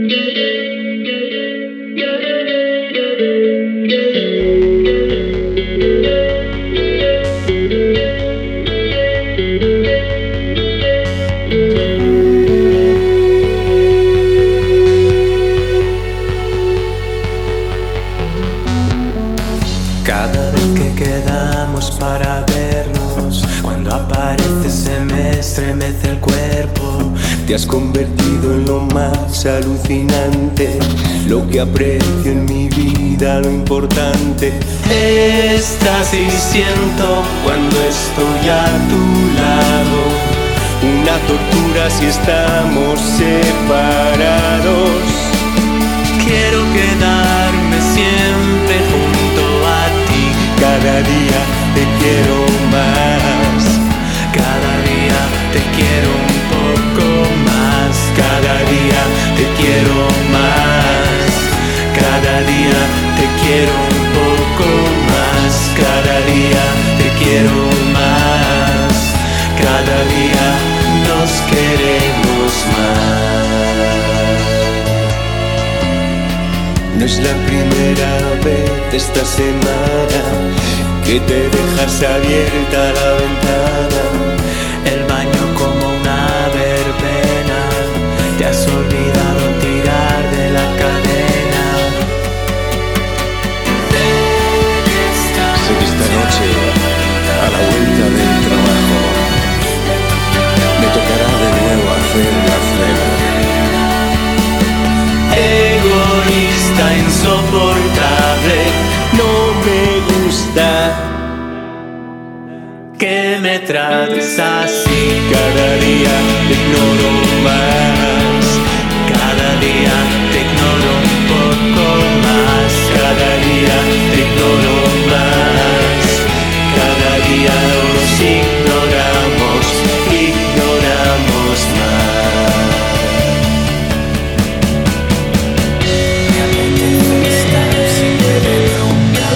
Cada vez que quedamos para vernos, cuando apareces se me estremece el cuerpo. Te has convertido en lo más alucinante, lo que aprecio en mi vida, lo importante. Estás y siento cuando estoy a tu lado. Una tortura si estamos separados. Quiero quedarme siempre junto a ti. Cada día te quiero más. Cada día te quiero un poco más. Cada día te quiero más. Cada día te quiero un poco más. Cada día te quiero más. Cada día nos queremos más. No es la primera vez esta semana que te dejas abierta la ventana. El baño como una verbena. Te has olvidado tirar de la cadena. Sé que esta noche, a la vuelta del trabajo, me tocará de nuevo hacer la cena. Egoísta, insoportable, no me gusta que me trates así. Cada día te ignoro más. Cada día te ignoro un poco más. Cada día te ignoro más. Cada día nos ignoramos, ignoramos más. Me apetece estar siempre de bronca.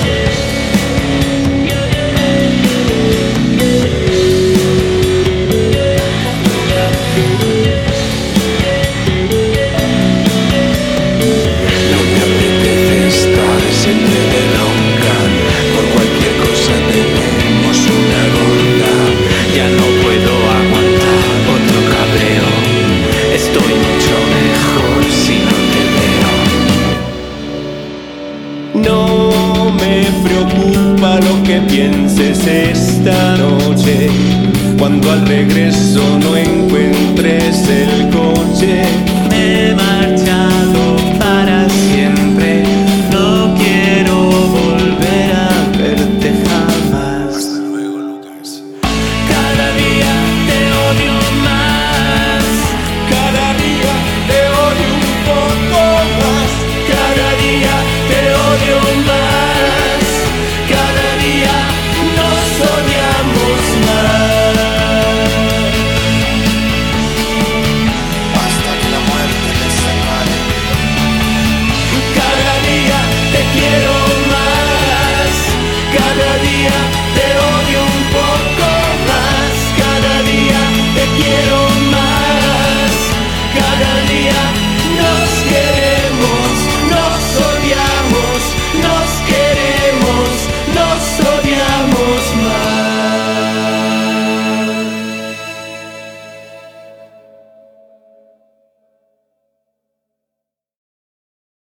No me apetece estar siempre de bronca. Por cualquier cosa tenemos una gorda. Ya no puedo aguantar otro cabreo. Estoy mucho mejor si no te veo. No me preocupa lo que pienses esta noche, cuando al regreso no encuentres